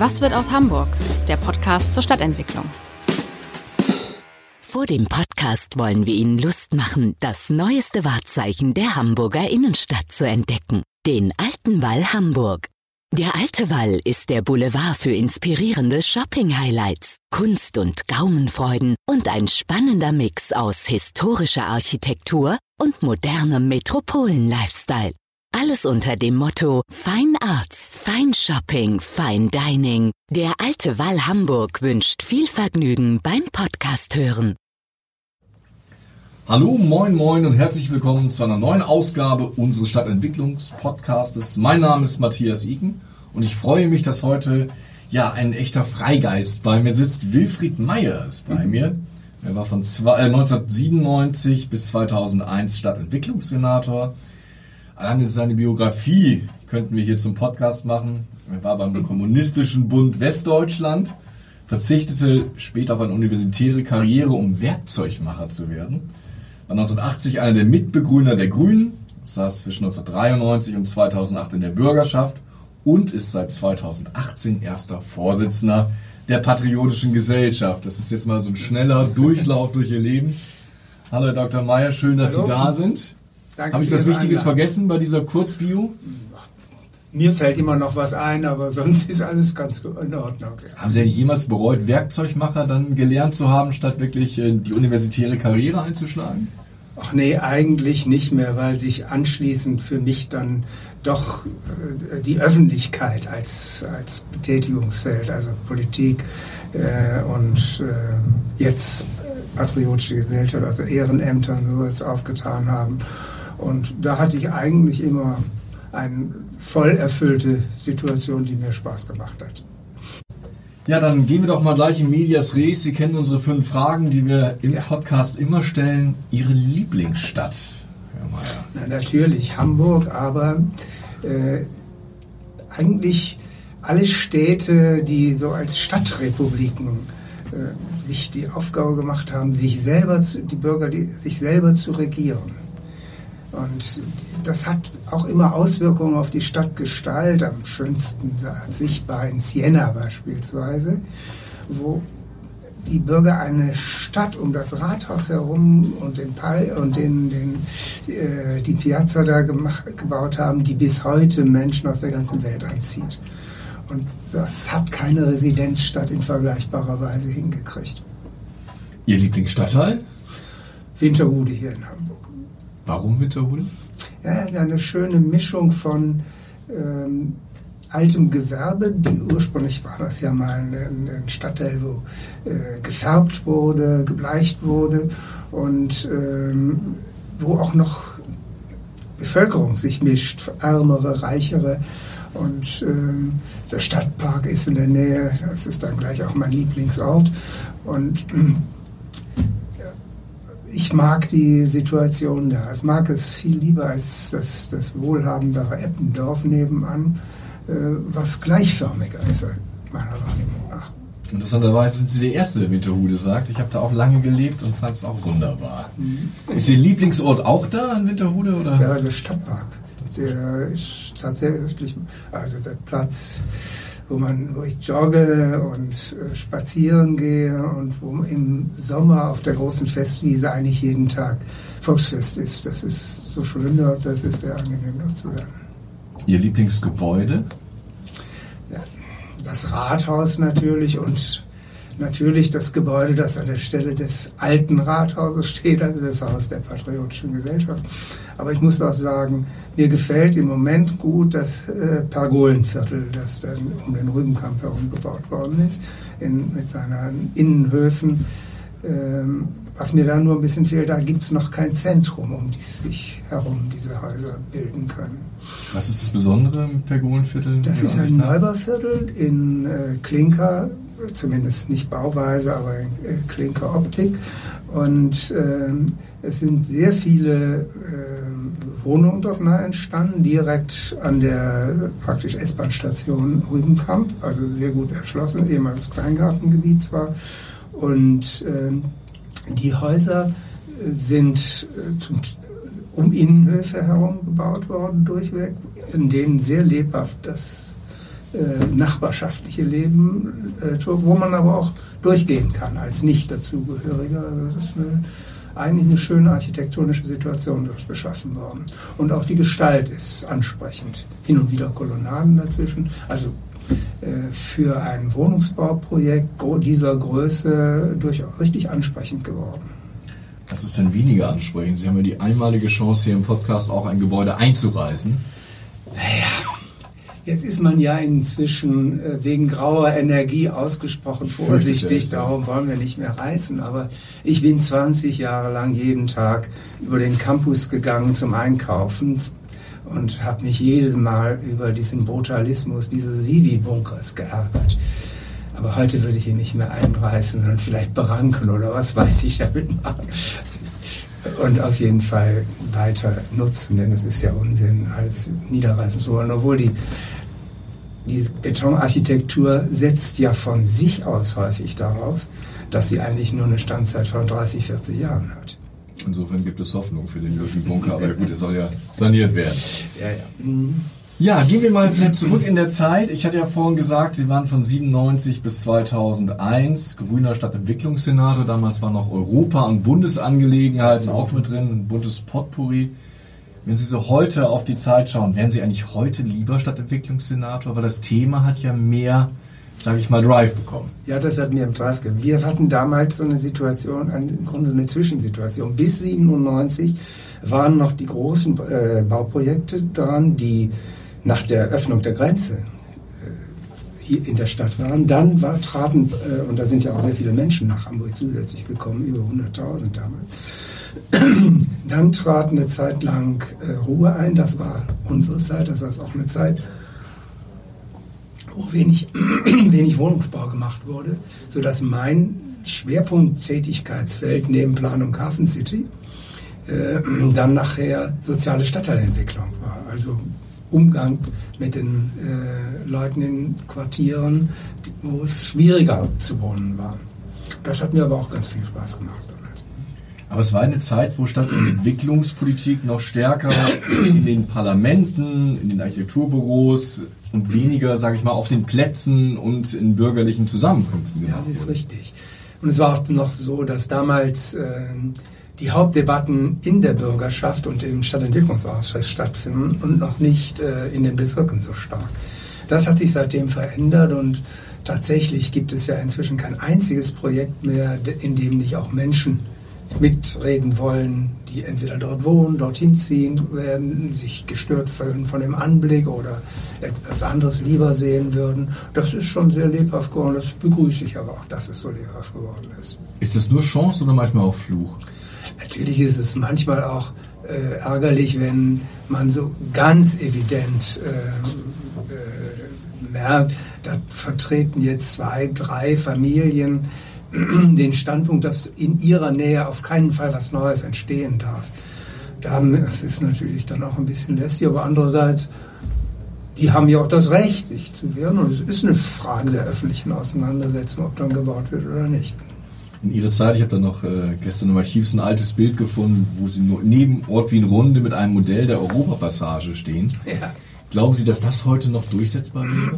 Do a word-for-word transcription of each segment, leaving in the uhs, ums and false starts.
Was wird aus Hamburg? Der Podcast zur Stadtentwicklung. Vor dem Podcast wollen wir Ihnen Lust machen, das neueste Wahrzeichen der Hamburger Innenstadt zu entdecken. Den Alten Wall Hamburg. Der Alte Wall ist der Boulevard für inspirierende Shopping-Highlights, Kunst- und Gaumenfreuden und ein spannender Mix aus historischer Architektur und modernem Metropolen-Lifestyle. Alles unter dem Motto Fine Arts, Fine Shopping, Fine Dining. Der Alte Wall Hamburg wünscht viel Vergnügen beim Podcast hören. Hallo, moin, moin und herzlich willkommen zu einer neuen Ausgabe unseres Stadtentwicklungspodcastes. Mein Name ist Matthias Iken und ich freue mich, dass heute ja ein echter Freigeist bei mir sitzt. Wilfried Meyer ist bei mir. Er war von neunzehnhundertsiebenundneunzig bis zweitausendeins Stadtentwicklungssenator. Alleine seine Biografie könnten wir hier zum Podcast machen. Er war beim Kommunistischen Bund Westdeutschland, verzichtete später auf eine universitäre Karriere, um Werkzeugmacher zu werden. War neunzehnhundertachtzig einer der Mitbegründer der Grünen, saß zwischen neunzehnhundertdreiundneunzig und zweitausendacht in der Bürgerschaft und ist seit zweitausendachtzehn erster Vorsitzender der Patriotischen Gesellschaft. Das ist jetzt mal so ein schneller Durchlauf durch Ihr Leben. Hallo Herr Doktor Meyer, schön, dass Hallo. Sie da sind. Danke. Habe ich was Wichtiges Einladung. vergessen bei dieser Kurzbio? Mir fällt immer noch was ein, aber sonst ist alles ganz in Ordnung. Ja. Haben Sie ja jemals bereut, Werkzeugmacher dann gelernt zu haben, statt wirklich die universitäre Karriere einzuschlagen? Ach nee, eigentlich nicht mehr, weil sich anschließend für mich dann doch äh, die Öffentlichkeit als, als Betätigungsfeld, also Politik äh, und äh, jetzt Patriotische Gesellschaft, also Ehrenämter und sowas aufgetan haben. Und da hatte ich eigentlich immer eine voll erfüllte Situation, die mir Spaß gemacht hat. Ja, dann gehen wir doch mal gleich in medias res. Sie kennen unsere fünf Fragen, die wir im ja. Podcast immer stellen. Ihre Lieblingsstadt, Herr Meyer? Na, natürlich Hamburg, aber äh, eigentlich alle Städte, die so als Stadtrepubliken äh, sich die Aufgabe gemacht haben, sich selber zu, die Bürger die, sich selber zu regieren. Und das hat auch immer Auswirkungen auf die Stadtgestalt, am schönsten sichtbar in Siena beispielsweise, wo die Bürger eine Stadt um das Rathaus herum und den Pal und den, den, äh, die Piazza da gemacht, gebaut haben, die bis heute Menschen aus der ganzen Welt anzieht. Und das hat keine Residenzstadt in vergleichbarer Weise hingekriegt. Ihr Lieblingsstadtteil? Winterhude hier in Hamburg. Warum Winterhude? Ja, eine schöne Mischung von ähm, altem Gewerbe. Die, ursprünglich war das ja mal ein, ein Stadtteil, wo äh, gefärbt wurde, gebleicht wurde und ähm, wo auch noch Bevölkerung sich mischt, ärmere, reichere. Und ähm, der Stadtpark ist in der Nähe, das ist dann gleich auch mein Lieblingsort. Und ähm, ich mag die Situation da. Ich mag es viel lieber als das, das wohlhabendere Eppendorf nebenan, äh, was gleichförmiger ist, meiner Wahrnehmung nach. Interessanterweise sind Sie der Erste, der Winterhude sagt. Ich habe da auch lange gelebt und fand es auch wunderbar. Mhm. Ist Ihr Lieblingsort auch da in Winterhude? Oder? Ja, der Stadtpark. Der ist tatsächlich, also der Platz, wo man, wo ich jogge und äh, spazieren gehe und wo im Sommer auf der großen Festwiese eigentlich jeden Tag Volksfest ist. Das ist so schön dort, das ist sehr angenehm dort zu sein. Ihr Lieblingsgebäude? Ja, das Rathaus natürlich und natürlich das Gebäude, das an der Stelle des alten Rathauses steht, also das Haus der Patriotischen Gesellschaft. Aber ich muss auch sagen, mir gefällt im Moment gut das äh, Pergolenviertel, das dann um den Rübenkamp herum gebaut worden ist, in, mit seinen Innenhöfen. Ähm, was mir da nur ein bisschen fehlt, da gibt es noch kein Zentrum, um die sich herum diese Häuser bilden können. Was ist das Besondere im Pergolenviertel? Das ist ein Neubauviertel in äh, Klinker, zumindest nicht Bauweise, aber in äh, Klinkeroptik. Und ähm, es sind sehr viele äh, Wohnungen dort nahe entstanden, direkt an der praktisch S-Bahn-Station Rübenkamp, also sehr gut erschlossen, ehemals Kleingartengebiet zwar. Und ähm, die Häuser sind äh, zum, um Innenhöfe herum gebaut worden, durchweg, in denen sehr lebhaft das äh, nachbarschaftliche Leben, äh, wo man aber auch durchgehen kann als Nicht-Dazugehöriger. Also das ist eine, eigentlich eine schöne architektonische Situation dort geschaffen worden. Und auch die Gestalt ist ansprechend. Hin und wieder Kolonnaden dazwischen. Also äh, für ein Wohnungsbauprojekt dieser Größe durchaus richtig ansprechend geworden. Was ist denn weniger ansprechend? Sie haben ja die einmalige Chance, hier im Podcast auch ein Gebäude einzureißen. Naja, jetzt ist man ja inzwischen äh, wegen grauer Energie ausgesprochen vorsichtig, darum wollen wir nicht mehr reißen. Aber ich bin zwanzig Jahre lang jeden Tag über den Campus gegangen zum Einkaufen und habe mich jedes Mal über diesen Brutalismus dieses Vivi-Bunkers geärgert. Aber heute würde ich ihn nicht mehr einreißen, sondern vielleicht beranken oder was weiß ich damit machen. Und auf jeden Fall weiter nutzen, denn es ist ja Unsinn, alles niederreißen zu wollen. Obwohl die, die Betonarchitektur setzt ja von sich aus häufig darauf, dass sie eigentlich nur eine Standzeit von dreißig, vierzig Jahren hat. Insofern gibt es Hoffnung für den Vivi-Bunker, aber gut, er soll ja saniert werden. Ja, ja. Mhm. Ja, gehen wir mal vielleicht zurück in der Zeit. Ich hatte ja vorhin gesagt, Sie waren von siebenundneunzig bis zweitausendeins grüner Stadtentwicklungssenator. Damals waren noch Europa- und Bundesangelegenheiten auch mit drin, ein buntes Potpourri. Wenn Sie so heute auf die Zeit schauen, wären Sie eigentlich heute lieber Stadtentwicklungssenator? Weil das Thema hat ja mehr, sage ich mal, Drive bekommen. Ja, das hat mehr Drive gegeben. Wir hatten damals so eine Situation, im Grunde so eine Zwischensituation. Bis siebenundneunzig waren noch die großen äh, Bauprojekte dran, die nach der Öffnung der Grenze äh, hier in der Stadt waren. Dann war, traten, äh, und da sind ja auch sehr viele Menschen nach Hamburg zusätzlich gekommen, über hunderttausend damals. Dann trat eine Zeit lang äh, Ruhe ein, das war unsere Zeit, das heißt auch eine Zeit, wo wenig, wenig Wohnungsbau gemacht wurde, sodass mein Schwerpunkt-Tätigkeitsfeld neben Planung Hafen City äh, dann nachher soziale Stadtteilentwicklung war, also Umgang mit den äh, Leuten in Quartieren, wo es schwieriger zu wohnen war. Das hat mir aber auch ganz viel Spaß gemacht damals. Aber es war eine Zeit, wo Stadtentwicklungspolitik noch stärker in den Parlamenten, in den Architekturbüros und weniger, sage ich mal, auf den Plätzen und in bürgerlichen Zusammenkünften gemacht wurde. Ja, das ist richtig. Und es war auch noch so, dass damals äh, die Hauptdebatten in der Bürgerschaft und im Stadtentwicklungsausschuss stattfinden und noch nicht äh, in den Bezirken so stark. Das hat sich seitdem verändert und tatsächlich gibt es ja inzwischen kein einziges Projekt mehr, in dem nicht auch Menschen mitreden wollen, die entweder dort wohnen, dorthin ziehen werden, sich gestört fühlen von dem Anblick oder etwas anderes lieber sehen würden. Das ist schon sehr lebhaft geworden, das begrüße ich aber auch, dass es so lebhaft geworden ist. Ist das nur Chance oder manchmal auch Fluch? Natürlich ist es manchmal auch äh, ärgerlich, wenn man so ganz evident äh, äh, merkt, da vertreten jetzt zwei, drei Familien den Standpunkt, dass in ihrer Nähe auf keinen Fall was Neues entstehen darf. Das ist natürlich dann auch ein bisschen lästig, aber andererseits, die haben ja auch das Recht, sich zu wehren und es ist eine Frage der öffentlichen Auseinandersetzung, ob dann gebaut wird oder nicht. In Ihrer Zeit, ich habe da noch äh, gestern im Archiv ein altes Bild gefunden, wo Sie nur neben Ort Wien Runde mit einem Modell der Europapassage stehen. Ja. Glauben Sie, dass das heute noch durchsetzbar wäre?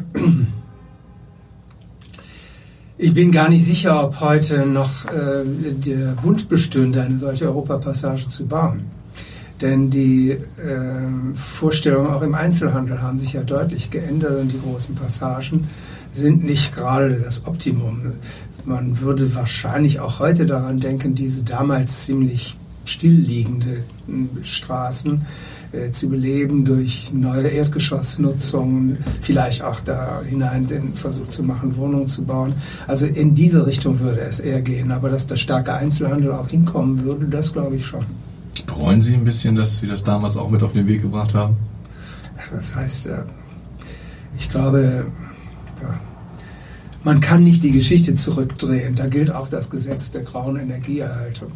Ich bin gar nicht sicher, ob heute noch äh, der Wunsch bestünde, eine solche Europapassage zu bauen. Denn die äh, Vorstellungen auch im Einzelhandel haben sich ja deutlich geändert und die großen Passagen sind nicht gerade das Optimum. Man würde wahrscheinlich auch heute daran denken, diese damals ziemlich stillliegende Straßen äh, zu beleben durch neue Erdgeschossnutzungen, vielleicht auch da hinein den Versuch zu machen, Wohnungen zu bauen. Also in diese Richtung würde es eher gehen, aber dass der starke Einzelhandel auch hinkommen würde, das glaube ich schon. Bereuen Sie ein bisschen, dass Sie das damals auch mit auf den Weg gebracht haben? Das heißt, äh, ich glaube, ja, man kann nicht die Geschichte zurückdrehen. Da gilt auch das Gesetz der grauen Energieerhaltung.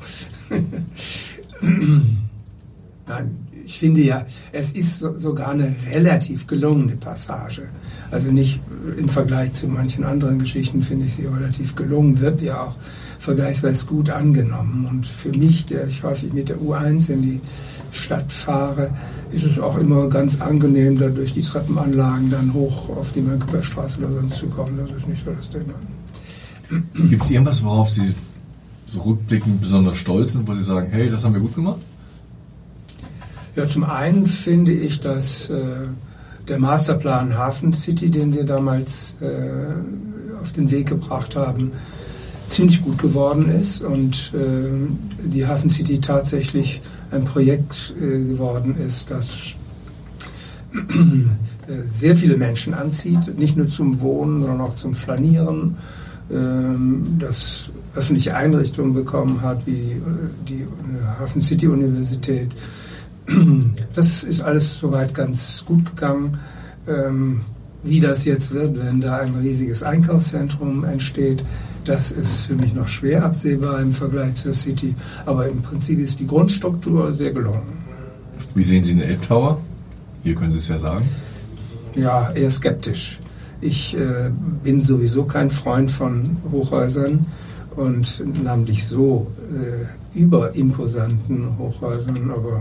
Nein, ich finde ja, es ist so, sogar eine relativ gelungene Passage. Also nicht im Vergleich zu manchen anderen Geschichten finde ich sie relativ gelungen, wird ja auch vergleichsweise gut angenommen. Und für mich, der ich häufig mit der U eins in die Stadt fahre, ist es auch immer ganz angenehm, da durch die Treppenanlagen dann hoch auf die Mönckebergstraße oder sonst zu kommen. Das ist nicht so das Thema. Gibt es irgendwas, worauf Sie so rückblickend besonders stolz sind, wo Sie sagen, hey, das haben wir gut gemacht? Ja, zum einen finde ich, dass äh, der Masterplan Hafen City, den wir damals äh, auf den Weg gebracht haben, ziemlich gut geworden ist und äh, die Hafen City tatsächlich ein Projekt äh, geworden ist, das äh, sehr viele Menschen anzieht, nicht nur zum Wohnen, sondern auch zum Flanieren, äh, das öffentliche Einrichtungen bekommen hat, wie die, die Hafen City Universität. Das ist alles soweit ganz gut gegangen. Ähm, wie das jetzt wird, wenn da ein riesiges Einkaufszentrum entsteht, das ist für mich noch schwer absehbar im Vergleich zur City. Aber im Prinzip ist die Grundstruktur sehr gelungen. Wie sehen Sie den Elbtower? Hier können Sie es ja sagen. Ja, eher skeptisch. Ich äh, bin sowieso kein Freund von Hochhäusern und namentlich so äh, überimposanten Hochhäusern. Aber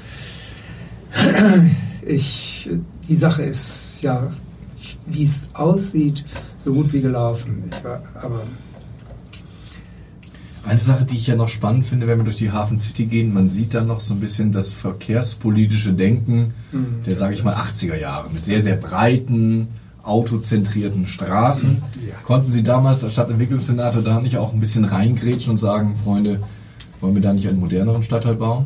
ich, die Sache ist ja, wie es aussieht, so gut wie gelaufen. Ich war, aber eine Sache, die ich ja noch spannend finde, wenn wir durch die Hafen City gehen, man sieht da noch so ein bisschen das verkehrspolitische Denken mhm. der, sage ich mal, achtziger Jahre mit sehr, sehr breiten, autozentrierten Straßen. Ja. Konnten Sie damals als Stadtentwicklungssenator da nicht auch ein bisschen reingrätschen und sagen, Freunde, wollen wir da nicht einen moderneren Stadtteil bauen?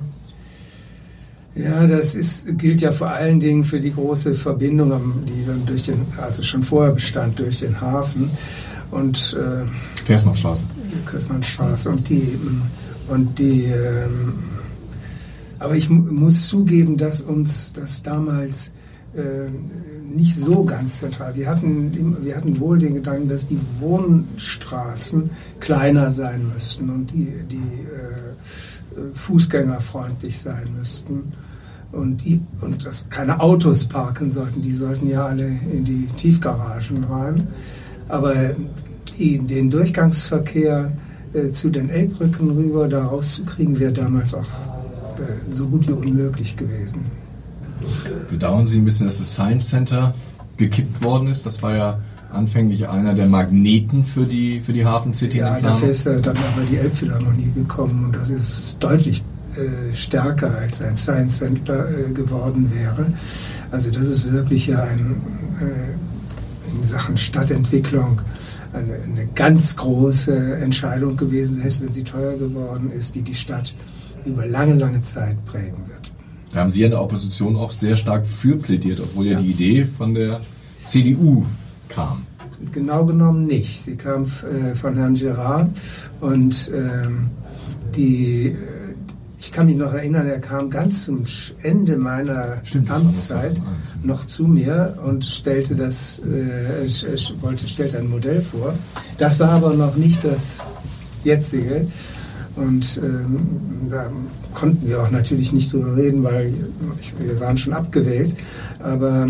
Ja, das ist, gilt ja vor allen Dingen für die große Verbindung, die dann durch den, also schon vorher bestand, durch den Hafen und äh, Versmannstraße. Versmannstraße und die und die. Ähm, aber ich m- muss zugeben, dass uns das damals äh, nicht so ganz zentral. Wir hatten, wir hatten wohl den Gedanken, dass die Wohnstraßen kleiner sein müssten und die die äh, fußgängerfreundlich sein müssten und die und dass keine Autos parken sollten. Die sollten ja alle in die Tiefgaragen rein. Aber die, den Durchgangsverkehr äh, zu den Elbbrücken rüber da rauszukriegen, wäre damals auch äh, so gut wie unmöglich gewesen. Bedauern Sie ein bisschen, dass das Science Center gekippt worden ist? Das war ja anfänglich einer der Magneten für die, für die Hafen City. Ja, dafür ist äh, dann aber die Elbphilharmonie gekommen und das ist deutlich äh, stärker als ein Science Center äh, geworden wäre. Also das ist wirklich ja ein, äh, in Sachen Stadtentwicklung eine, eine ganz große Entscheidung gewesen, selbst wenn sie teuer geworden ist, die die Stadt über lange, lange Zeit prägen wird. Da haben Sie ja in der Opposition auch sehr stark für plädiert, obwohl ja, ja die Idee von der C D U kam. Genau genommen nicht. Sie kam äh, von Herrn Gerard und ähm, die, ich kann mich noch erinnern, er kam ganz zum Ende meiner Stimmt, Amtszeit noch zu mir und stellte das, äh, wollte, stellte ein Modell vor. Das war aber noch nicht das jetzige. Und ähm, da konnten wir auch natürlich nicht drüber reden, weil ich, wir waren schon abgewählt. Aber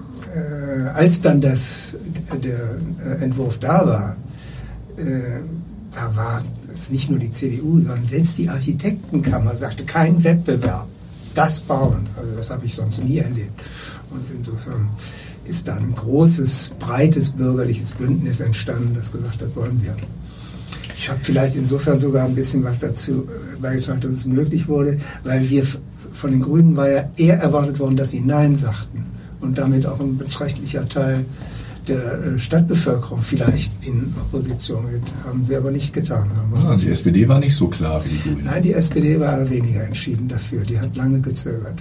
äh, als dann das, der äh, Entwurf da war, äh, da war es nicht nur die C D U, sondern selbst die Architektenkammer sagte, kein Wettbewerb, das bauen. Also das habe ich sonst nie erlebt. Und insofern ist da ein großes, breites bürgerliches Bündnis entstanden, das gesagt hat, wollen wir. Ich habe vielleicht insofern sogar ein bisschen was dazu beigetragen, dass es möglich wurde, weil wir von den Grünen war ja eher erwartet worden, dass sie Nein sagten und damit auch ein beträchtlicher Teil der Stadtbevölkerung vielleicht in Opposition geht. Haben wir aber nicht getan. Haben ah, die S P D war nicht so klar wie die Grünen. Nein, die S P D war weniger entschieden dafür. Die hat lange gezögert.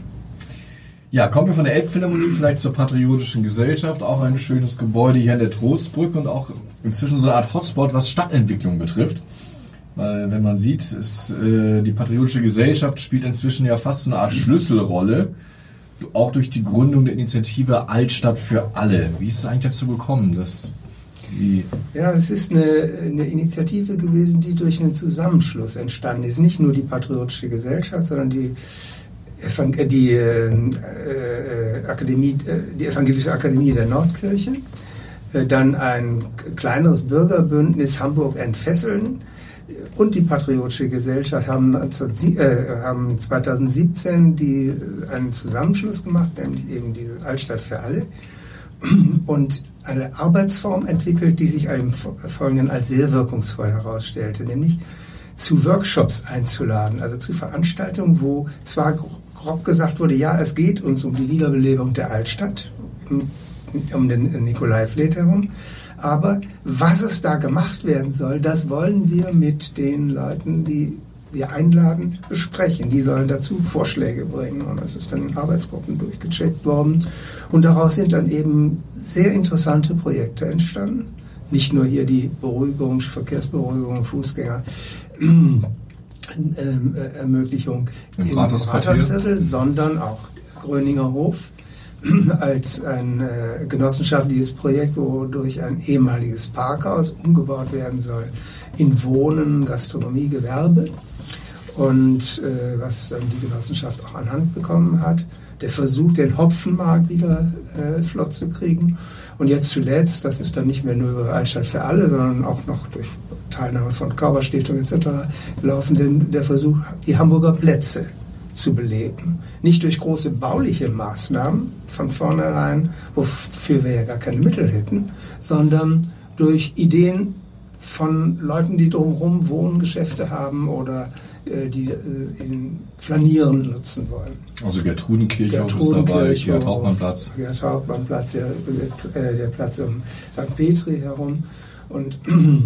Ja, kommen wir von der Elbphilharmonie vielleicht zur Patriotischen Gesellschaft. Auch ein schönes Gebäude hier an der Trostbrücke und auch inzwischen so eine Art Hotspot, was Stadtentwicklung betrifft. Weil, wenn man sieht, ist, äh, die Patriotische Gesellschaft spielt inzwischen ja fast so eine Art Schlüsselrolle. Auch durch die Gründung der Initiative Altstadt für alle. Wie ist es eigentlich dazu gekommen, dass Sie... Ja, es ist eine, eine Initiative gewesen, die durch einen Zusammenschluss entstanden ist. Nicht nur die Patriotische Gesellschaft, sondern die Die, äh, äh, Akademie, äh, die Evangelische Akademie der Nordkirche, äh, dann ein kleineres Bürgerbündnis Hamburg entfesseln, und die Patriotische Gesellschaft haben, äh, haben zweitausendsiebzehn die, einen Zusammenschluss gemacht, nämlich eben diese Altstadt für alle, und eine Arbeitsform entwickelt, die sich im Folgenden als sehr wirkungsvoll herausstellte, nämlich zu Workshops einzuladen, also zu Veranstaltungen, wo zwar grob gesagt wurde, ja, es geht uns um die Wiederbelebung der Altstadt, um den Nikolaivlied herum, aber was es da gemacht werden soll, das wollen wir mit den Leuten, die wir einladen, besprechen. Die sollen dazu Vorschläge bringen. Und das ist dann in Arbeitsgruppen durchgecheckt worden. Und daraus sind dann eben sehr interessante Projekte entstanden. Nicht nur hier die Beruhigung, Verkehrsberuhigung, Fußgänger, äh, Ermöglichung im, im Rathausviertel, sondern auch Gröninger Hof als ein äh, genossenschaftliches Projekt, wodurch ein ehemaliges Parkhaus umgebaut werden soll in Wohnen, Gastronomie, Gewerbe, und äh, was dann die Genossenschaft auch anhand bekommen hat. Der Versuch, den Hopfenmarkt wieder äh, flott zu kriegen. Und jetzt zuletzt, das ist dann nicht mehr nur über Altstadt für alle, sondern auch noch durch Teilnahme von Körber-Stiftung et cetera gelaufen, den, der Versuch, die Hamburger Plätze zu beleben. Nicht durch große bauliche Maßnahmen von vornherein, wofür wir ja gar keine Mittel hätten, sondern durch Ideen von Leuten, die drumherum wohnen, Geschäfte haben oder äh, die äh, in Flanieren nutzen wollen. Also Gertrudenkirchhof ist dabei, Gerd Hauptmann-Platz. Gerd Hauptmann-Platz, ja, äh, der Platz um Sankt Petri herum. Und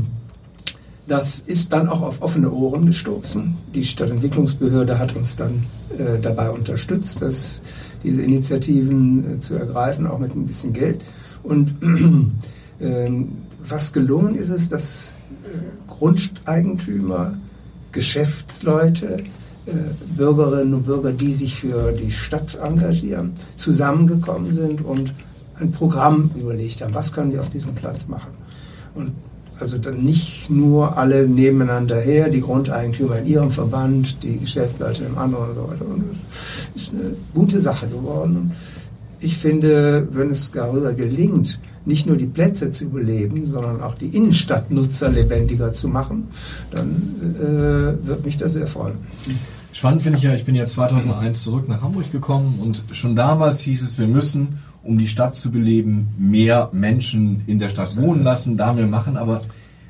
das ist dann auch auf offene Ohren gestoßen. Die Stadtentwicklungsbehörde hat uns dann äh, dabei unterstützt, dass diese Initiativen äh, zu ergreifen, auch mit ein bisschen Geld. Und äh, was gelungen ist, ist, dass äh, Grundeigentümer, Geschäftsleute, äh, Bürgerinnen und Bürger, die sich für die Stadt engagieren, zusammengekommen sind und ein Programm überlegt haben, was können wir auf diesem Platz machen. Und also dann nicht nur alle nebeneinander her, die Grundeigentümer in ihrem Verband, die Geschäftsleute im anderen und so weiter. Und das ist eine gute Sache geworden. Ich finde, wenn es darüber gelingt, nicht nur die Plätze zu beleben, sondern auch die Innenstadtnutzer lebendiger zu machen, dann äh, wird mich das sehr freuen. Spannend finde ich ja, ich bin ja zweitausendeins zurück nach Hamburg gekommen und schon damals hieß es, wir müssen, um die Stadt zu beleben, mehr Menschen in der Stadt wohnen lassen, da mehr machen, aber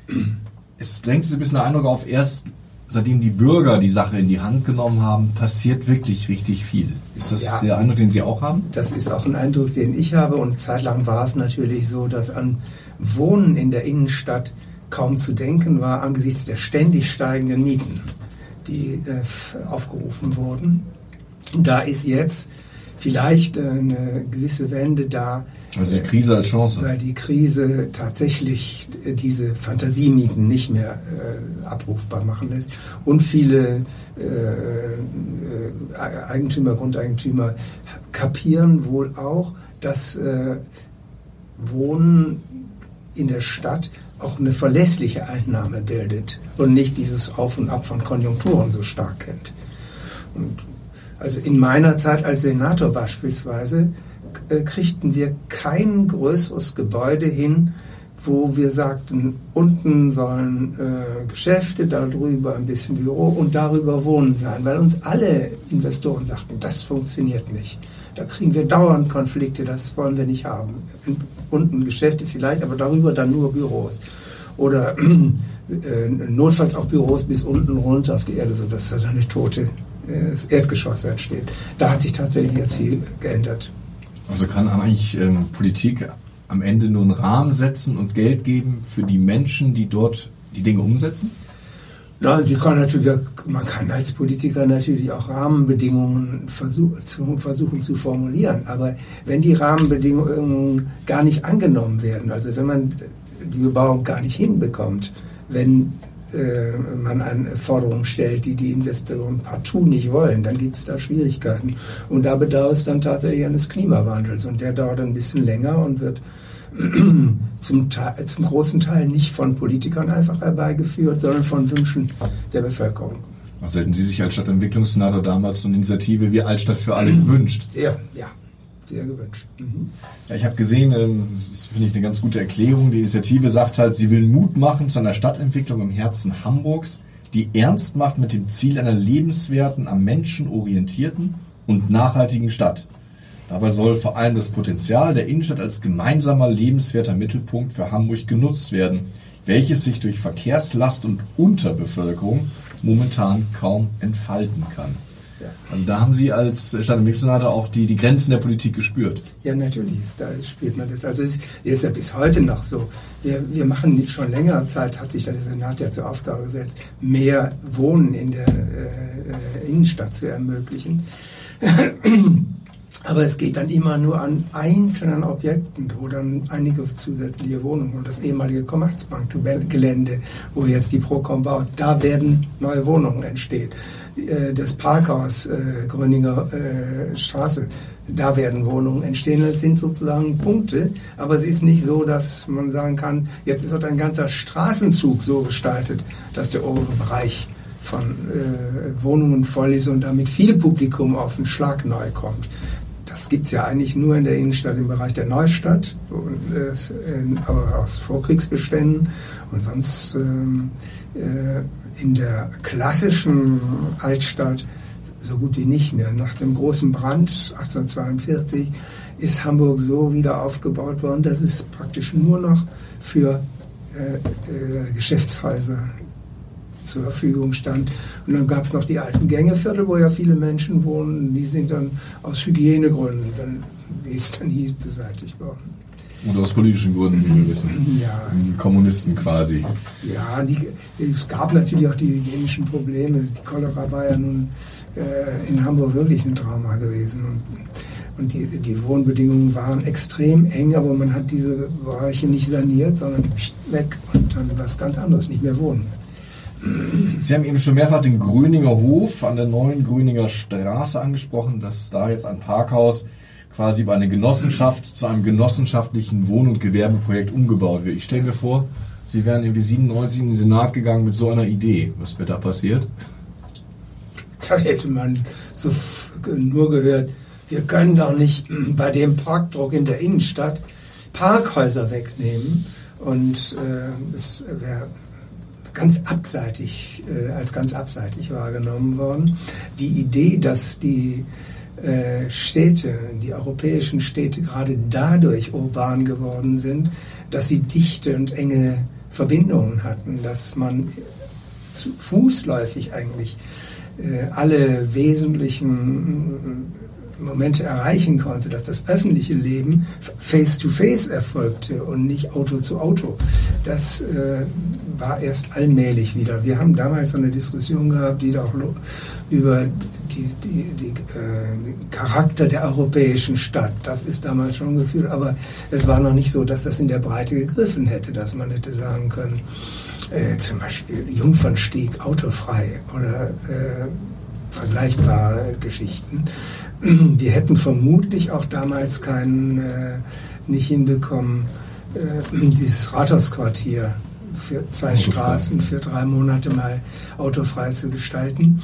es drängt sich ein bisschen der Eindruck auf, erst seitdem die Bürger die Sache in die Hand genommen haben, passiert wirklich richtig viel. Ist das ja der Eindruck, den Sie auch haben? Das ist auch ein Eindruck, den ich habe, und zeitlang war es natürlich so, dass an Wohnen in der Innenstadt kaum zu denken war, angesichts der ständig steigenden Mieten, die äh, aufgerufen wurden. Da ist jetzt vielleicht eine gewisse Wende da. Also die Krise als Chance. Weil die Krise tatsächlich diese Fantasiemieten nicht mehr äh, abrufbar machen lässt. Und viele äh, äh, Eigentümer, Grundeigentümer kapieren wohl auch, dass äh, Wohnen in der Stadt auch eine verlässliche Einnahme bildet und nicht dieses Auf und Ab von Konjunkturen so stark kennt. Und also in meiner Zeit als Senator beispielsweise äh, kriegten wir kein größeres Gebäude hin, wo wir sagten, unten sollen äh, Geschäfte, darüber ein bisschen Büro und darüber Wohnen sein, weil uns alle Investoren sagten, das funktioniert nicht. Da kriegen wir dauernd Konflikte, das wollen wir nicht haben. Unten Geschäfte vielleicht, aber darüber dann nur Büros. Oder äh, notfalls auch Büros bis unten runter auf die Erde, sodass da eine tote das Erdgeschoss entsteht. Da hat sich tatsächlich jetzt viel geändert. Also kann eigentlich ähm, Politik am Ende nur einen Rahmen setzen und Geld geben für die Menschen, die dort die Dinge umsetzen? Ja, die kann natürlich, man kann als Politiker natürlich auch Rahmenbedingungen versuch, zu, versuchen zu formulieren. Aber wenn die Rahmenbedingungen gar nicht angenommen werden, also wenn man die Bebauung gar nicht hinbekommt, wenn man eine Forderung stellt, die die Investoren partout nicht wollen, dann gibt es da Schwierigkeiten. Und da bedarf es dann tatsächlich eines Klimawandels. Und der dauert ein bisschen länger und wird zum, Teil, zum großen Teil nicht von Politikern einfach herbeigeführt, sondern von Wünschen der Bevölkerung. Also hätten Sie sich als Stadtentwicklungssenator damals so eine Initiative wie Altstadt für alle gewünscht? Sehr, ja. Sehr gewünscht. Mhm. Ja, ich habe gesehen, das finde ich eine ganz gute Erklärung, die Initiative sagt halt, sie will Mut machen zu einer Stadtentwicklung im Herzen Hamburgs. die ernst macht mit dem Ziel einer lebenswerten, am Menschen orientierten und nachhaltigen Stadt. Dabei soll vor allem das Potenzial der Innenstadt als gemeinsamer lebenswerter Mittelpunkt für Hamburg genutzt werden, welches sich durch Verkehrslast und Unterbevölkerung momentan kaum entfalten kann. Ja. Also da haben Sie als Stadtentwicklungssenator auch die, die Grenzen der Politik gespürt. Ja, natürlich, ist, da spürt man das. Also es ist, ist ja bis heute noch so. Wir, wir machen schon längere Zeit, hat sich der Senat ja zur Aufgabe gesetzt, mehr Wohnen in der äh, Innenstadt zu ermöglichen. Aber es geht dann immer nur an einzelnen Objekten, wo dann einige zusätzliche Wohnungen und das ehemalige Commerzbank-Gelände, wo jetzt die Procom baut, da werden neue Wohnungen entstehen. Das Parkhaus äh, Gröninger äh, Straße, da werden Wohnungen entstehen. Das sind sozusagen Punkte, aber es ist nicht so, dass man sagen kann, jetzt wird ein ganzer Straßenzug so gestaltet, dass der obere Bereich von äh, Wohnungen voll ist und damit viel Publikum auf den Schlag neu kommt. Das gibt es ja eigentlich nur in der Innenstadt im Bereich der Neustadt, und, äh, aber aus Vorkriegsbeständen und sonst äh, äh, in der klassischen Altstadt so gut wie nicht mehr. Nach dem großen Brand achtzehnhundertzweiundvierzig ist Hamburg so wieder aufgebaut worden, dass es praktisch nur noch für äh, äh, Geschäftshäuser zur Verfügung stand. Und dann gab es noch die alten Gängeviertel, wo ja viele Menschen wohnen. Die sind dann aus Hygienegründen, dann, wie es dann hieß, beseitigt worden. Oder aus politischen Gründen, wie wir wissen. Ja. Die Kommunisten quasi. Ja, die, es gab natürlich auch die hygienischen Probleme. Die Cholera war ja nun äh, in Hamburg wirklich ein Trauma gewesen. Und, und die, die Wohnbedingungen waren extrem eng, aber man hat diese Bereiche nicht saniert, sondern weg und dann was ganz anderes, nicht mehr wohnen. Sie haben eben schon mehrfach den Gröninger Hof an der neuen Gröninger Straße angesprochen, dass da jetzt ein Parkhaus quasi über eine Genossenschaft zu einem genossenschaftlichen Wohn- und Gewerbeprojekt umgebaut wird. Ich stelle mir vor, Sie wären irgendwie siebenundneunzig in den Senat gegangen mit so einer Idee. Was wäre da passiert? Da hätte man so nur gehört, wir können doch nicht bei dem Parkdruck in der Innenstadt Parkhäuser wegnehmen. Und äh, es wäre ganz abseitig, äh, als ganz abseitig wahrgenommen worden. Die Idee, dass die äh, Städte, die europäischen Städte gerade dadurch urban geworden sind, dass sie dichte und enge Verbindungen hatten, dass man zu fußläufig eigentlich äh, alle wesentlichen Momente erreichen konnte, dass das öffentliche Leben face-to-face erfolgte und nicht Auto zu Auto. Das äh, war erst allmählich wieder. Wir haben damals eine Diskussion gehabt, die auch über die, die, die, äh, den Charakter der europäischen Stadt, das ist damals schon geführt, aber es war noch nicht so, dass das in der Breite gegriffen hätte, dass man hätte sagen können, äh, zum Beispiel Jungfernstieg autofrei oder äh, vergleichbare Geschichten. Wir hätten vermutlich auch damals keinen, äh, nicht hinbekommen, äh, dieses Rathausquartier für zwei autofrei. Straßen für drei Monate mal autofrei zu gestalten.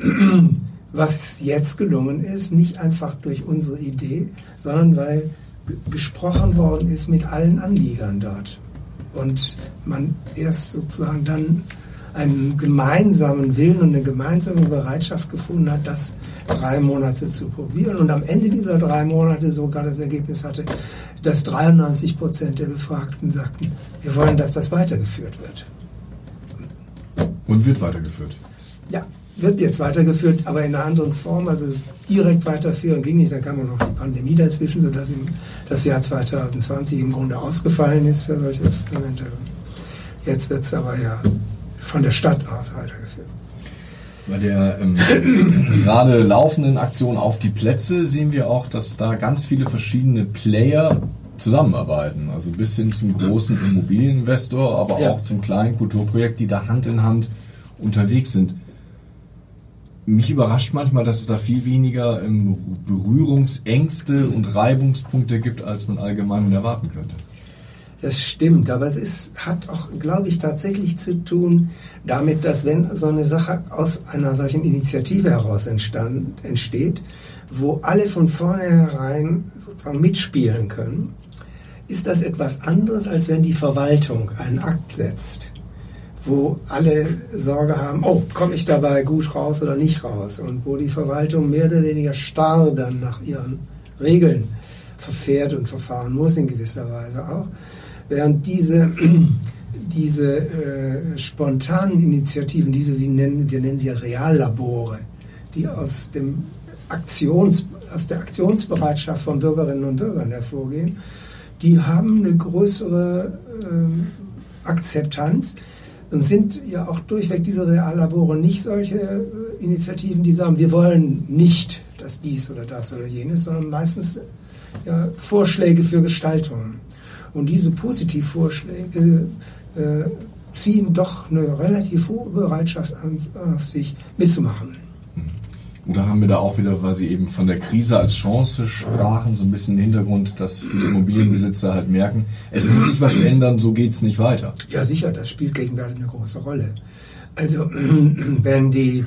Was jetzt gelungen ist, nicht einfach durch unsere Idee, sondern weil g- gesprochen worden ist mit allen Anliegern dort. Und man erst sozusagen dann einen gemeinsamen Willen und eine gemeinsame Bereitschaft gefunden hat, das drei Monate zu probieren. Und am Ende dieser drei Monate sogar das Ergebnis hatte, dass dreiundneunzig Prozent der Befragten sagten, wir wollen, dass das weitergeführt wird. Und wird weitergeführt? Ja, wird jetzt weitergeführt, aber in einer anderen Form. Also direkt weiterführen ging nicht. Dann kam auch noch die Pandemie dazwischen, sodass im, das Jahr zwanzig zwanzig im Grunde ausgefallen ist für solche Experimente. Jetzt wird es aber ja von der Stadt aus weitergeführt. Bei der ähm, gerade laufenden Aktion Auf die Plätze sehen wir auch, dass da ganz viele verschiedene Player zusammenarbeiten. Also bis hin zum großen Immobilieninvestor, aber ja. auch zum kleinen Kulturprojekt, die da Hand in Hand unterwegs sind. Mich überrascht manchmal, dass es da viel weniger ähm, Berührungsängste und Reibungspunkte gibt, als man allgemein erwarten könnte. Das stimmt, aber es ist, hat auch, glaube ich, tatsächlich zu tun damit, dass wenn so eine Sache aus einer solchen Initiative heraus entstand, entsteht, wo alle von vornherein sozusagen mitspielen können, ist das etwas anderes, als wenn die Verwaltung einen Akt setzt, wo alle Sorge haben, oh, komme ich dabei gut raus oder nicht raus? Und wo die Verwaltung mehr oder weniger starr dann nach ihren Regeln verfährt und verfahren muss in gewisser Weise auch. Während diese, diese äh, spontanen Initiativen, diese, wie nennen, wir nennen sie ja Reallabore, die aus, dem Aktions, aus der Aktionsbereitschaft von Bürgerinnen und Bürgern hervorgehen, die haben eine größere äh, Akzeptanz und sind ja auch durchweg diese Reallabore nicht solche äh, Initiativen, die sagen, wir wollen nicht, dass dies oder das oder jenes, sondern meistens ja, Vorschläge für Gestaltungen. Und diese Positivvorschläge äh, ziehen doch eine relativ hohe Bereitschaft an, auf sich mitzumachen. Oder haben wir da auch wieder, weil Sie eben von der Krise als Chance sprachen, so ein bisschen Hintergrund, dass viele Immobilienbesitzer halt merken, es muss sich was ändern, so geht es nicht weiter. Ja, sicher, das spielt gegenwärtig eine große Rolle. Also, wenn die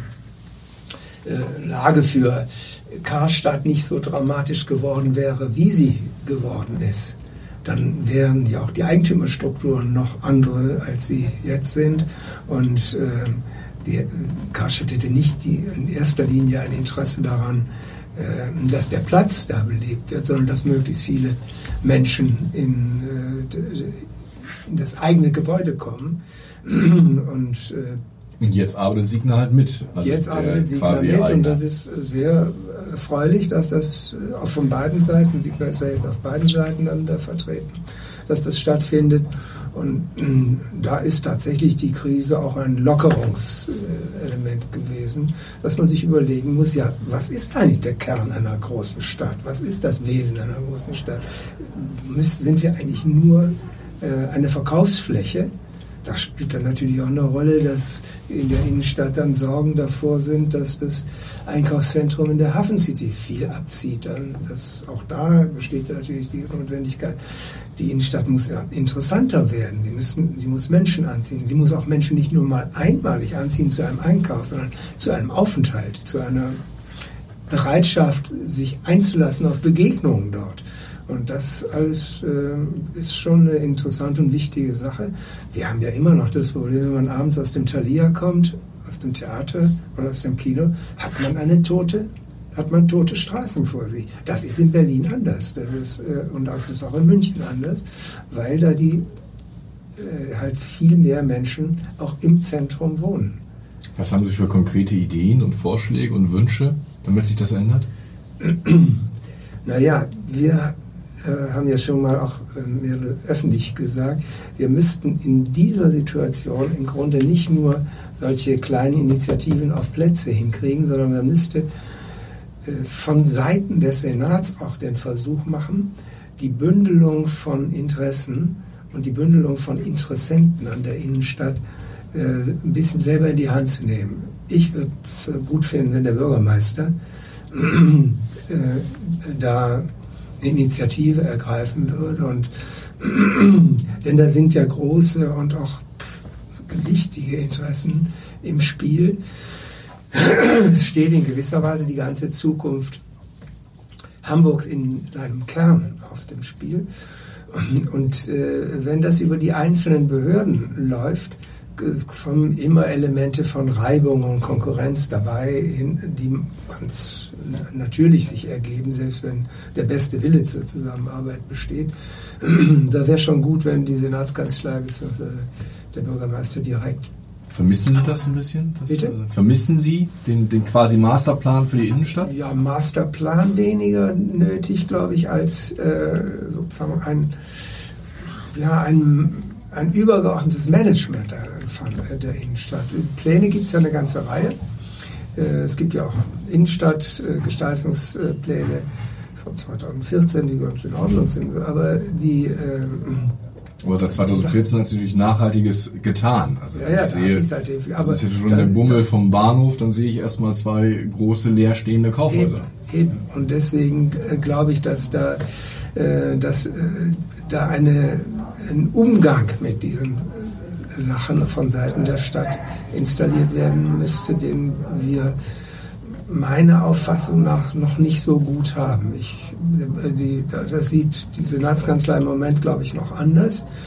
äh, Lage für Karstadt nicht so dramatisch geworden wäre, wie sie geworden ist, dann wären ja auch die Eigentümerstrukturen noch andere, als sie jetzt sind. Und äh, die Karstadt hätte nicht die, in erster Linie ein Interesse daran, äh, dass der Platz da belebt wird, sondern dass möglichst viele Menschen in, äh, in das eigene Gebäude kommen. Und äh, Und jetzt arbeitet Signa halt mit. Also jetzt arbeitet Signa mit und das ist sehr erfreulich, dass das auch von beiden Seiten, Signa ist ja jetzt auf beiden Seiten dann da vertreten, dass das stattfindet. Und mh, da ist tatsächlich die Krise auch ein Lockerungselement gewesen, dass man sich überlegen muss, ja, was ist eigentlich der Kern einer großen Stadt? Was ist das Wesen einer großen Stadt? Müssen, sind wir eigentlich nur äh, eine Verkaufsfläche? Da spielt dann natürlich auch eine Rolle, dass in der Innenstadt dann Sorgen davor sind, dass das Einkaufszentrum in der Hafen City viel abzieht. Dann das, auch da besteht natürlich die Notwendigkeit, die Innenstadt muss ja interessanter werden. Sie, müssen, sie muss Menschen anziehen. Sie muss auch Menschen nicht nur mal einmalig anziehen zu einem Einkauf, sondern zu einem Aufenthalt, zu einer Bereitschaft, sich einzulassen auf Begegnungen dort. Und das alles äh, ist schon eine interessante und wichtige Sache. Wir haben ja immer noch das Problem, wenn man abends aus dem Thalia kommt, aus dem Theater oder aus dem Kino, hat man eine tote, hat man tote Straßen vor sich. Das ist in Berlin anders. Das ist, äh, und das ist auch in München anders, weil da die äh, halt viel mehr Menschen auch im Zentrum wohnen. Was haben Sie für konkrete Ideen und Vorschläge und Wünsche, damit sich das ändert? Naja, wir äh, haben ja schon mal auch äh, öffentlich gesagt, wir müssten in dieser Situation im Grunde nicht nur solche kleinen Initiativen auf Plätze hinkriegen, sondern man müsste äh, von Seiten des Senats auch den Versuch machen, die Bündelung von Interessen und die Bündelung von Interessenten an der Innenstadt äh, ein bisschen selber in die Hand zu nehmen. Ich würde gut finden, wenn der Bürgermeister äh, da eine Initiative ergreifen würde. Und denn da sind ja große und auch wichtige Interessen im Spiel. Es steht in gewisser Weise die ganze Zukunft Hamburgs in seinem Kern auf dem Spiel. Und äh, wenn das über die einzelnen Behörden läuft, kommen immer Elemente von Reibung und Konkurrenz dabei, die ganz natürlich sich ergeben, selbst wenn der beste Wille zur Zusammenarbeit besteht. Da wäre schon gut, wenn die Senatskanzlei bzw. der Bürgermeister direkt... Vermissen Sie das ein bisschen? Das, Bitte? Äh, vermissen Sie den, den quasi Masterplan für die Innenstadt? Ja, Masterplan weniger nötig, glaube ich, als äh, sozusagen ein, ja, ein, ein übergeordnetes Management der, der Innenstadt. Pläne gibt es ja eine ganze Reihe. Äh, es gibt ja auch Innenstadtgestaltungspläne von zweitausendvierzehn, die ganz in Ordnung sind, aber die... Äh, Aber seit zweitausendvierzehn hat sich natürlich Nachhaltiges getan. Also ja, ja, ich sehe, seitdem, das ist jetzt schon der Bummel vom Bahnhof, dann sehe ich erstmal zwei große leerstehende Kaufhäuser. Eben, eben. Und deswegen äh, glaube ich, dass da, äh, dass, äh, da eine, ein Umgang mit diesen äh, Sachen von Seiten der Stadt installiert werden müsste, den wir meiner Auffassung nach noch nicht so gut haben. Ich, die, das sieht die Senatskanzlei im Moment, glaube ich, noch anders.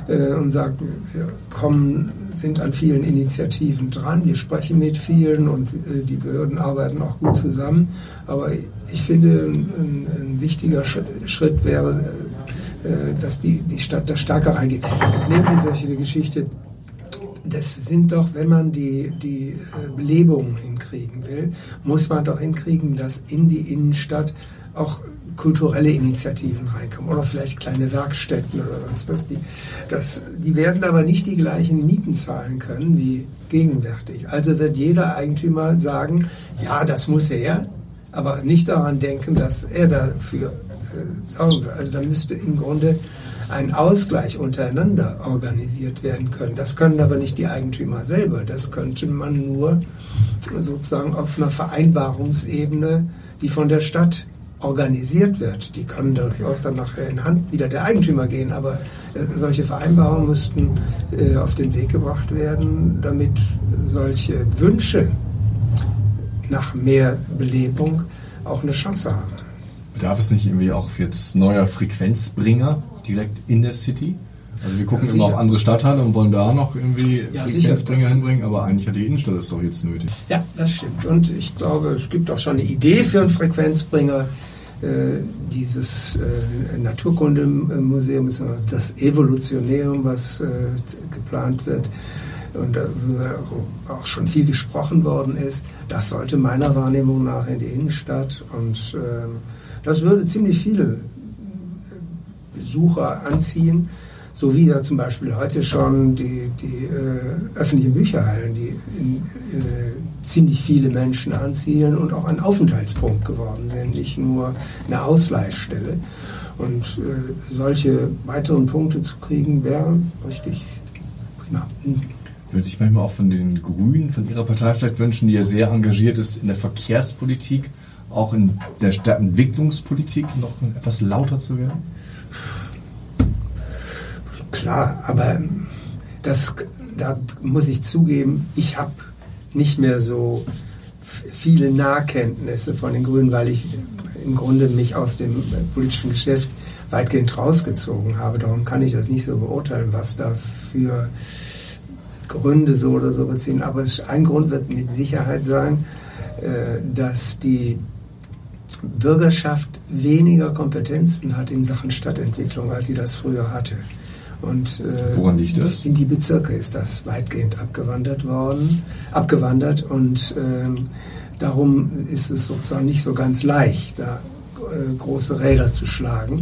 äh, und sagt, wir kommen, sind an vielen Initiativen dran, wir sprechen mit vielen und äh, die Behörden arbeiten auch gut zusammen. Aber ich finde, ein, ein wichtiger Schritt wäre, äh, dass die, die Stadt da stärker reingeht. Nehmen Sie solche Geschichte. Das sind doch, wenn man die, die Belebung hinkriegen will, muss man doch hinkriegen, dass in die Innenstadt auch kulturelle Initiativen reinkommen oder vielleicht kleine Werkstätten oder sonst was. Die, das, die werden aber nicht die gleichen Mieten zahlen können wie gegenwärtig. Also wird jeder Eigentümer sagen, ja, das muss er, aber nicht daran denken, dass er dafür äh, sorgen will. Also da müsste im Grunde ein Ausgleich untereinander organisiert werden können. Das können aber nicht die Eigentümer selber. Das könnte man nur sozusagen auf einer Vereinbarungsebene, die von der Stadt organisiert wird. Die kann durchaus dann nachher in Hand wieder der Eigentümer gehen, aber äh, solche Vereinbarungen müssten äh, auf den Weg gebracht werden, damit solche Wünsche nach mehr Belebung auch eine Chance haben. Bedarf es nicht irgendwie auch jetzt neuer Frequenzbringer direkt in der City? Also wir gucken ja, immer auf andere Stadtteile und wollen da noch irgendwie ja, Frequenzbringer sicher, hinbringen, aber eigentlich hat die Innenstadt das doch jetzt nötig. Ja, das stimmt. Und ich glaube, es gibt auch schon eine Idee für einen Frequenzbringer. Äh, dieses äh, Naturkundemuseum ist das Evolutionärum, was äh, geplant wird und darüber auch schon viel gesprochen worden ist. Das sollte meiner Wahrnehmung nach in die Innenstadt und äh, das würde ziemlich viele Besucher anziehen, so wie ja zum Beispiel heute schon die, die äh, öffentlichen Bücherhallen, die in, äh, ziemlich viele Menschen anziehen und auch ein Aufenthaltspunkt geworden sind, nicht nur eine Ausleihstelle. Und äh, solche weiteren Punkte zu kriegen, wäre richtig prima. Hm. Würde sich manchmal auch von den Grünen, von Ihrer Partei vielleicht wünschen, die ja sehr engagiert ist in der Verkehrspolitik, auch in der Stadtentwicklungspolitik noch etwas lauter zu werden? Klar, aber das, da muss ich zugeben, ich habe nicht mehr so viele Nahkenntnisse von den Grünen, weil ich im Grunde mich aus dem politischen Geschäft weitgehend rausgezogen habe. Darum kann ich das nicht so beurteilen, was da für Gründe so oder so beziehen. Aber ein Grund wird mit Sicherheit sein, dass die Bürgerschaft weniger Kompetenzen hat in Sachen Stadtentwicklung, als sie das früher hatte. Und äh, woran liegt das? In die Bezirke ist das weitgehend abgewandert worden, abgewandert und äh, darum ist es sozusagen nicht so ganz leicht, da äh, große Räder zu schlagen.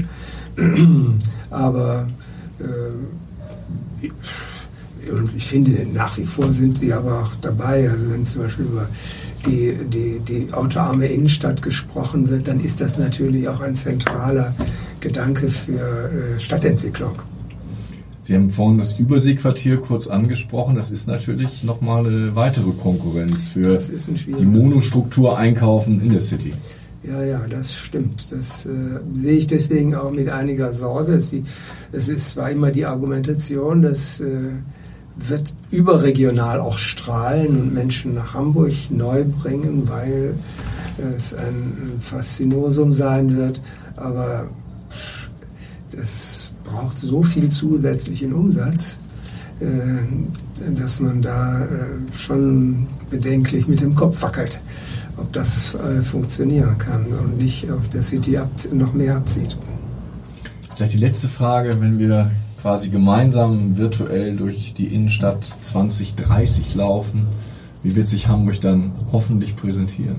Aber äh, und ich finde, nach wie vor sind sie aber auch dabei. Also wenn zum Beispiel über die, die, die autoarme Innenstadt gesprochen wird, dann ist das natürlich auch ein zentraler Gedanke für äh, Stadtentwicklung. Sie haben vorhin das Überseequartier kurz angesprochen. Das ist natürlich nochmal eine weitere Konkurrenz für die Monostruktur Einkaufen in der City. Ja, ja, das stimmt. Das äh, sehe ich deswegen auch mit einiger Sorge. Sie, es ist zwar immer die Argumentation, dass äh, wird überregional auch strahlen und Menschen nach Hamburg neu bringen, weil es ein Faszinosum sein wird. Aber das braucht so viel zusätzlichen Umsatz, dass man da schon bedenklich mit dem Kopf wackelt, ob das funktionieren kann und nicht aus der City noch mehr abzieht. Vielleicht die letzte Frage, wenn wir quasi gemeinsam virtuell durch die Innenstadt zwanzig dreißig laufen, wie wird sich Hamburg dann hoffentlich präsentieren?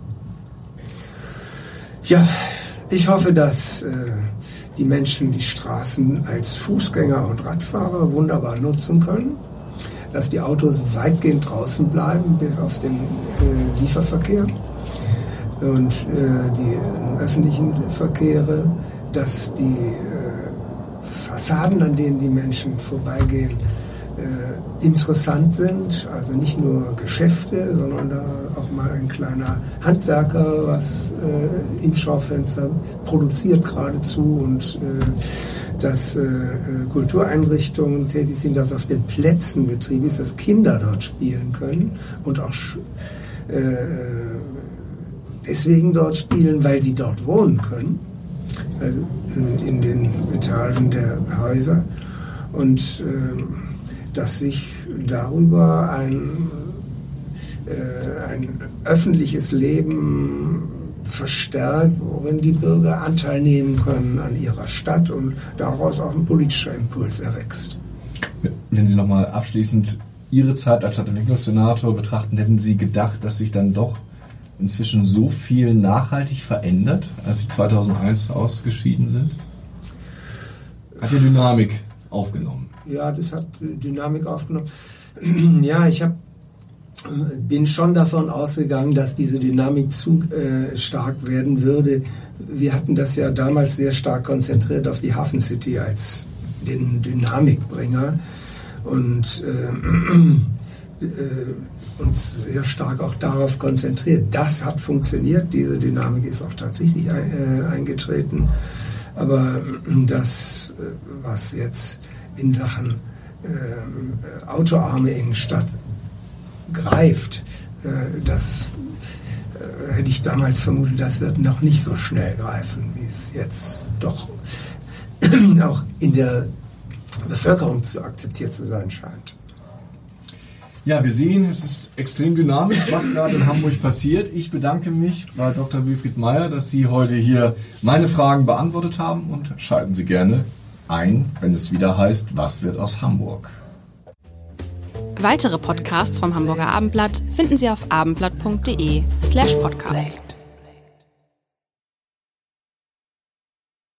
Ja, ich hoffe, dass äh, die Menschen die Straßen als Fußgänger und Radfahrer wunderbar nutzen können, dass die Autos weitgehend draußen bleiben, bis auf den äh, Lieferverkehr und äh, die äh, öffentlichen Verkehre, dass die äh, Fassaden, an denen die Menschen vorbeigehen, äh, interessant sind, also nicht nur Geschäfte, sondern da auch mal ein kleiner Handwerker was äh, im Schaufenster produziert geradezu und äh, dass äh, Kultureinrichtungen tätig sind, dass auf den Plätzen betrieben ist, dass Kinder dort spielen können und auch äh, deswegen dort spielen, weil sie dort wohnen können, also in, in den Etagen der Häuser. und äh, dass sich darüber ein, äh, ein öffentliches Leben verstärkt, worin die Bürger Anteil nehmen können an ihrer Stadt und daraus auch ein politischer Impuls erwächst. Wenn Sie nochmal abschließend Ihre Zeit als Stadtentwicklungssenator betrachten, hätten Sie gedacht, dass sich dann doch inzwischen so viel nachhaltig verändert, als Sie zweitausendeins ausgeschieden sind? Hat die Dynamik aufgenommen? Ja, das hat Dynamik aufgenommen. Ja, ich hab, bin schon davon ausgegangen, dass diese Dynamik zu äh, stark werden würde. Wir hatten das ja damals sehr stark konzentriert auf die Hafen City als den Dynamikbringer und äh, äh, uns sehr stark auch darauf konzentriert. Das hat funktioniert, diese Dynamik ist auch tatsächlich ein, äh, eingetreten. Aber das, was jetzt in Sachen äh, autoarme Innenstadt greift, äh, das äh, hätte ich damals vermutet, das wird noch nicht so schnell greifen, wie es jetzt doch auch in der Bevölkerung zu akzeptiert zu sein scheint. Ja, wir sehen, es ist extrem dynamisch, was gerade in Hamburg passiert. Ich bedanke mich bei Doktor Wilfried Meyer, dass Sie heute hier meine Fragen beantwortet haben, und schalten Sie gerne ein, wenn es wieder heißt, was wird aus Hamburg? Weitere Podcasts vom Hamburger Abendblatt finden Sie auf abendblatt punkt de slash podcast.